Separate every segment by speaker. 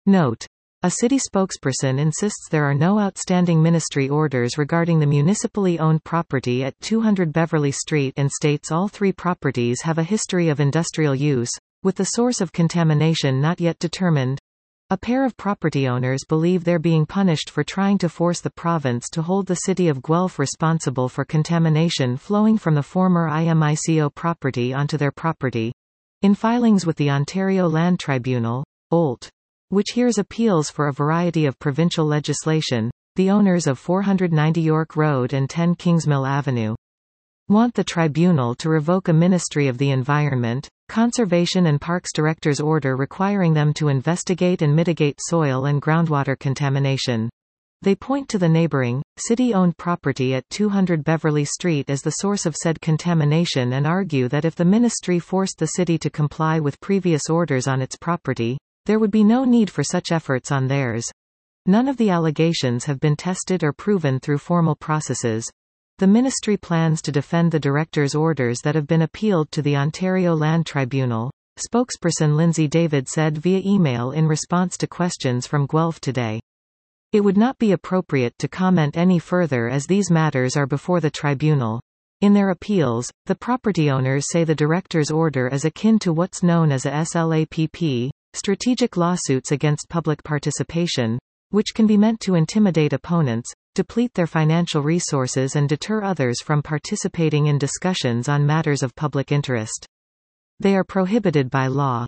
Speaker 1: Note: a city spokesperson insists there are no outstanding ministry orders regarding the municipally owned property at 200 Beverly Street and states all three properties have a history of industrial use, with the source of contamination not yet determined. A pair of property owners believe they're being punished for trying to force the province to hold the city of Guelph responsible for contamination flowing from the former IMICO property onto their property. In filings with the Ontario Land Tribunal, OLT, which hears appeals for a variety of provincial legislation, the owners of 490 York Road and 10 Kingsmill Avenue want the tribunal to revoke a Ministry of the Environment, Conservation and Parks Director's order requiring them to investigate and mitigate soil and groundwater contamination. They point to the neighboring, city-owned property at 200 Beverly Street as the source of said contamination and argue that if the ministry forced the city to comply with previous orders on its property, there would be no need for such efforts on theirs. None of the allegations have been tested or proven through formal processes. The ministry plans to defend the director's orders that have been appealed to the Ontario Land Tribunal, spokesperson Lindsay David said via email in response to questions from Guelph Today. It would not be appropriate to comment any further as these matters are before the tribunal. In their appeals, the property owners say the director's order is akin to what's known as a SLAPP, strategic lawsuits against public participation, which can be meant to intimidate opponents, deplete their financial resources and deter others from participating in discussions on matters of public interest. They are prohibited by law.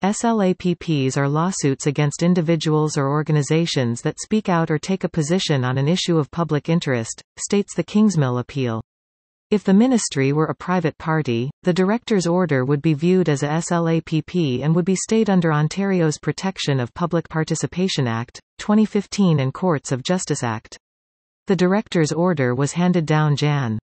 Speaker 1: SLAPPs are lawsuits against individuals or organizations that speak out or take a position on an issue of public interest, states the Kingsmill appeal. If the ministry were a private party, the director's order would be viewed as a SLAPP and would be stayed under Ontario's Protection of Public Participation Act, 2015 and Courts of Justice Act. The director's order was handed down Jan.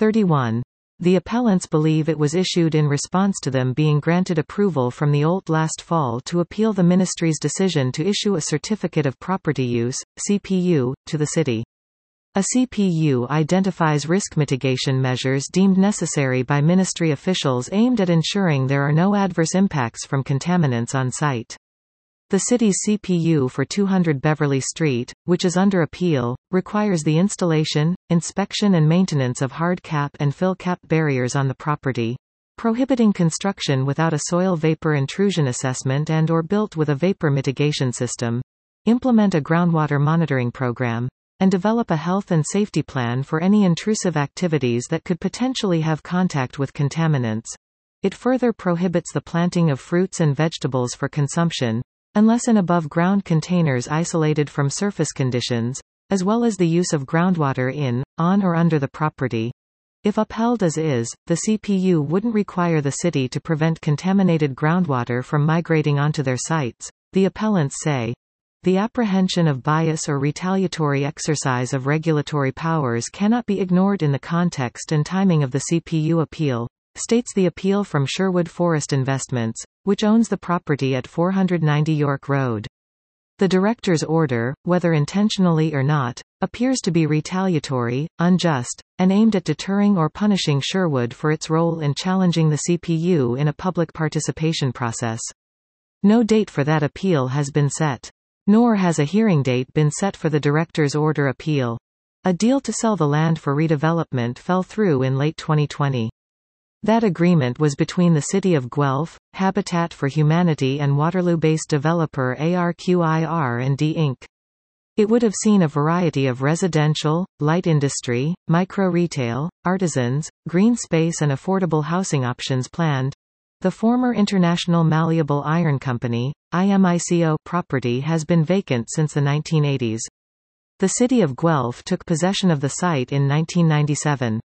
Speaker 1: 31. The appellants believe it was issued in response to them being granted approval from the OLT last fall to appeal the ministry's decision to issue a Certificate of Property Use, CPU, to the city. A CPU identifies risk mitigation measures deemed necessary by ministry officials aimed at ensuring there are no adverse impacts from contaminants on site. The city's CPU for 200 Beverly Street, which is under appeal, requires the installation, inspection and maintenance of hard cap and fill cap barriers on the property, prohibiting construction without a soil vapor intrusion assessment and/or built with a vapor mitigation system, implement a groundwater monitoring program, and develop a health and safety plan for any intrusive activities that could potentially have contact with contaminants. It further prohibits the planting of fruits and vegetables for consumption, unless in above-ground containers isolated from surface conditions, as well as the use of groundwater in, on or under the property. If upheld as is, the CPU wouldn't require the city to prevent contaminated groundwater from migrating onto their sites, the appellants say. The apprehension of bias or retaliatory exercise of regulatory powers cannot be ignored in the context and timing of the CPU appeal, states the appeal from Sherwood Forest Investments, which owns the property at 490 York Road. The director's order, whether intentionally or not, appears to be retaliatory, unjust, and aimed at deterring or punishing Sherwood for its role in challenging the CPU in a public participation process. No date for that appeal has been set. Nor has a hearing date been set for the director's order appeal. A deal to sell the land for redevelopment fell through in late 2020. That agreement was between the City of Guelph, Habitat for Humanity and Waterloo-based developer ARQIR&D Inc. It would have seen a variety of residential, light industry, micro-retail, artisans, green space and affordable housing options planned. The former International Malleable Iron Company, IMICO, property has been vacant since the 1980s. The City of Guelph took possession of the site in 1997.